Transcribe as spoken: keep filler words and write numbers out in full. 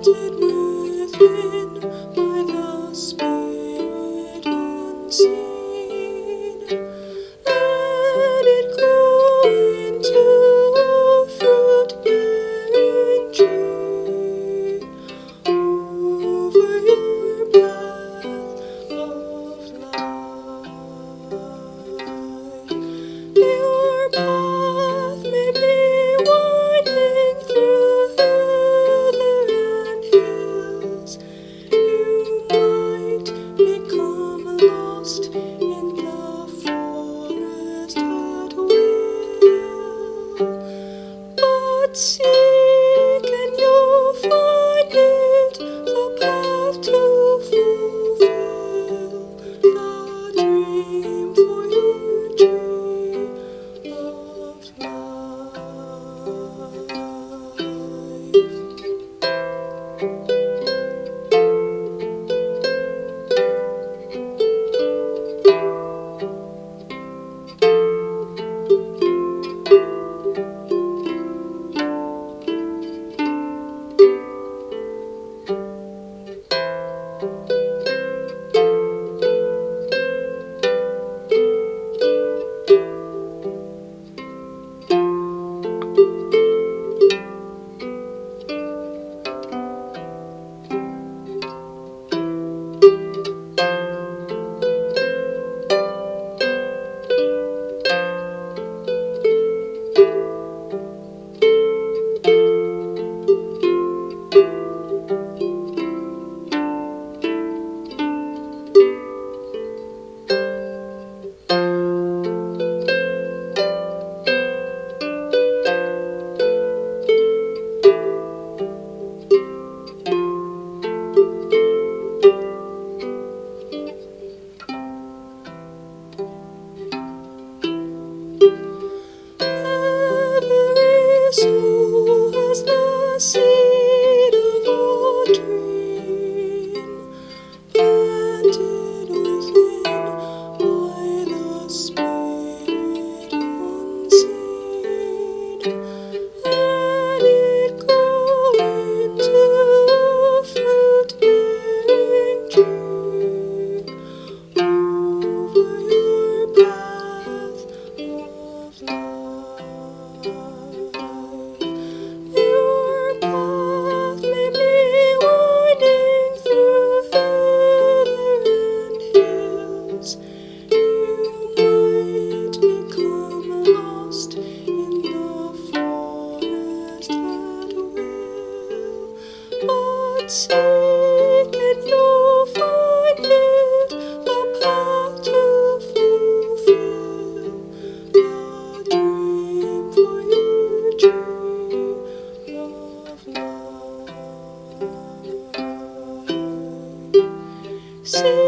planted within by the Spirit unseen. Let it grow into a fruit-bearing tree over your path of life. Your path may be winding through heather and hills. You might become lost in the forest at will, but seek and you'll find it, the path to fulfill the dream for your tree of life. Every soul has the seed of a dream, planted within by the Spirit unseen. Let it grow into a fruit-bearing tree over your path of life. Your path may be winding through heather and hills. You might become lost in the forest at will, but seek and you'll find it, the path to fulfill the dream for your tree of life. See